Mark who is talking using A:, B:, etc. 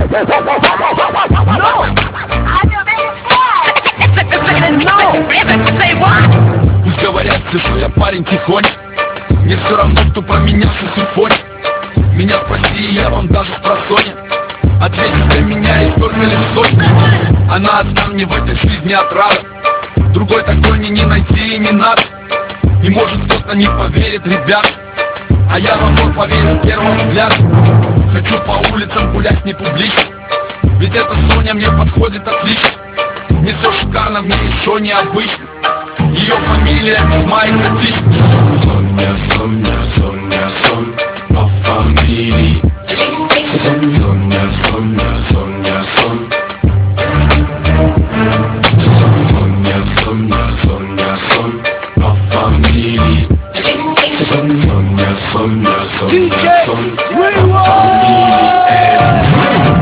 A: Пусть говорят, слышу я, парень, тихонь. Мне все равно, кто про меня симфония. Меня спроси, я вам даже с просонья отвечу, для меня есть только лишь сотни. Она одна мне в этой жизни отрада. Другой такой мне не найти и не надо. И может кто-то не поверит, ребят, а я в амор поверю с первого взгляда. Хочу по улицам гулять не публично, ведь эта Соня мне подходит отлично. Не все шикарно, в ней еще необычно. Ее фамилия весьма экзотична.
B: Соня, Соня, Соня, Сон по фамилии. Соня, Соня, Соня, Сон. Соня, Соня, Соня, Сон по фамилии. Соня, Соня, Соня, Сон по фамилии.